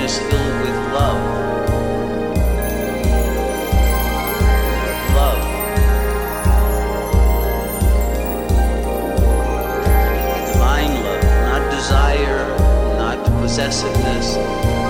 is filled with love. Love. Divine love, not desire, not possessiveness,